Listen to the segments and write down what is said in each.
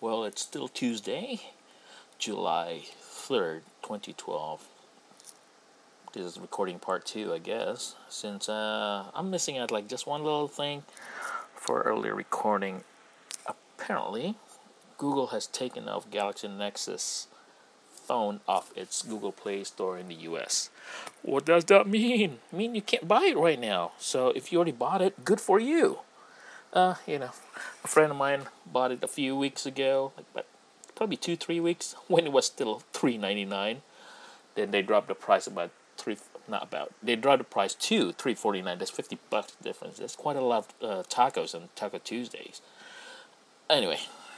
Well, it's still Tuesday, July 3rd, 2012. This is recording part 2, I guess, since I'm missing out like just one little thing for earlier recording. Apparently, Google has taken off Galaxy Nexus phone off its Google Play Store in the US. What does that mean? You can't buy it right now. So if you already bought it, good for you. A friend of mine bought it a few weeks ago, but probably 2-3 weeks when it was still $3.99. Then they dropped the price they dropped the price to $3.49. That's $50 difference. That's quite a lot of tacos on Taco Tuesdays. Anyway,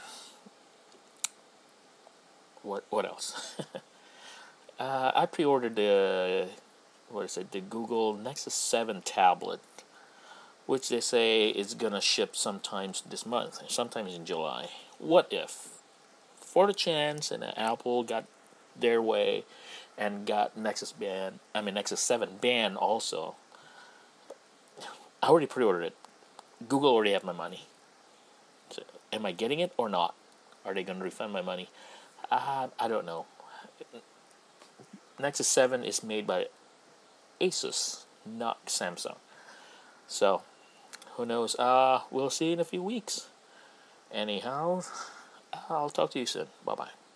what else? I pre-ordered the Google Nexus 7 tablet, which they say is gonna ship sometimes this month, sometimes in July. What if, for the chance, and Apple got their way and got Nexus 7 banned also? I already pre-ordered it. Google already have my money. So, am I getting it or not? Are they gonna refund my money? I don't know. Nexus 7 is made by Asus, not Samsung. So, who knows? We'll see in a few weeks. Anyhow, I'll talk to you soon. Bye-bye.